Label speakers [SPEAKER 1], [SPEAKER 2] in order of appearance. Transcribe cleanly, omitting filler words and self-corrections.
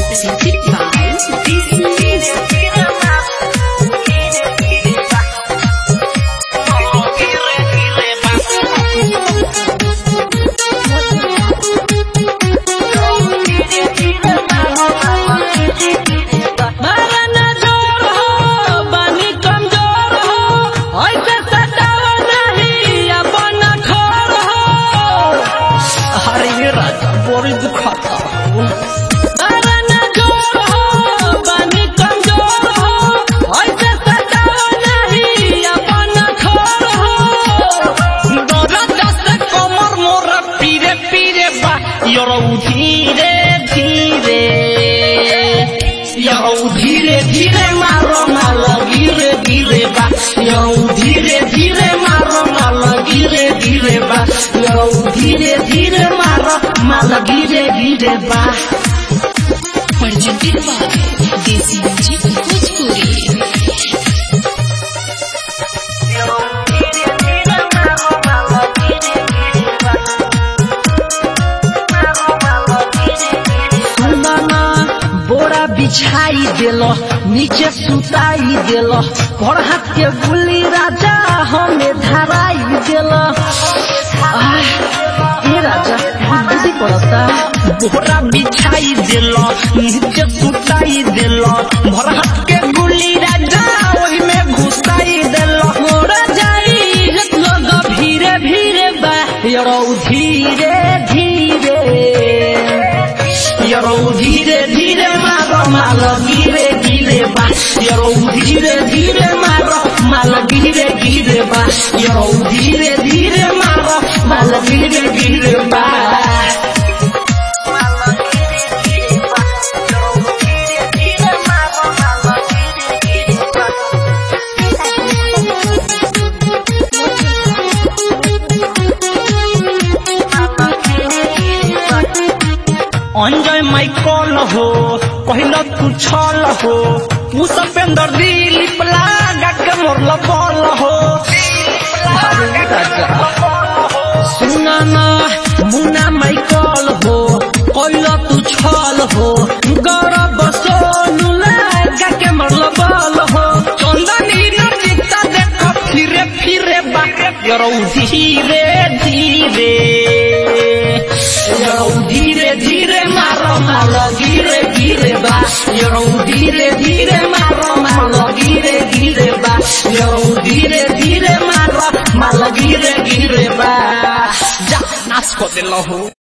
[SPEAKER 1] presented by
[SPEAKER 2] बोरी दुखाता धीरे धीरे मारो माला गिरे गिरे बा धीरे धीरे मारो माला गिरे गिरे बा धीरे धीरे मारो माला गिरे गिरे बा
[SPEAKER 1] presented by Desi Music Bhojpuri.
[SPEAKER 2] बोरा बिछाई देलो नीचे सुताई देलो पर हाथ के गुली राजा हमें धराई देलो ये राजा बुद्धि पड़ता बोरा बिछाई देलो नीचे सुताई देलो पर हाथ के गुली राजा वही में घुसाई देलो मोरा जाई लोग धीरे धीरे बा यरो धीरे धीरे धीरे धीरे मारो माला गिरे गिरे बा धीरे धीरे मारो माला गिरे गिरे बा धीरे धीरे मारो माला गिरे गिरे बा अंजय माइकल हो कहलो तू छल हो तू सपेंदर दिलीप लागा के मोरल बल हो सुना ना मुन्ना माइकल हो कहलो तू छल हो गौरव सोनू लागा के मोरल बल हो चंदनी नचिता देखो फिरे फिरे बा धीरे धीरे धीरे धीरे मारो माला गिरे गिरे बा धीरे धीरे मारो माला गिरे गिरे बा धीरे धीरे मारो माला गिरे गिरे बा जा नाच को दिलो हो।